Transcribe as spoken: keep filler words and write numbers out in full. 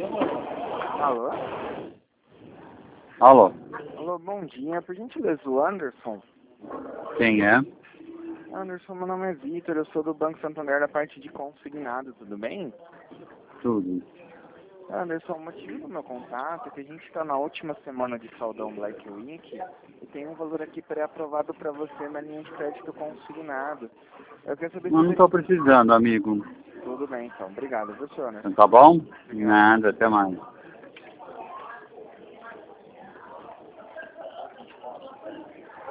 Alô? Alô, Alô, bom dia. Por gentileza, o Anderson? quem é? Anderson, meu nome é Vitor, eu sou do Banco Santander da parte de consignado, tudo bem? Tudo. Anderson, o motivo do meu contato é que a gente está na última semana de saudão Black Week e tem um valor aqui pré-aprovado para você na linha de crédito consignado. Eu quero saber se Eu não você... estou precisando, amigo. Tudo bem, então. Obrigado, viu, senhor Anderson? Tá bom? Obrigado. Nada, até mais.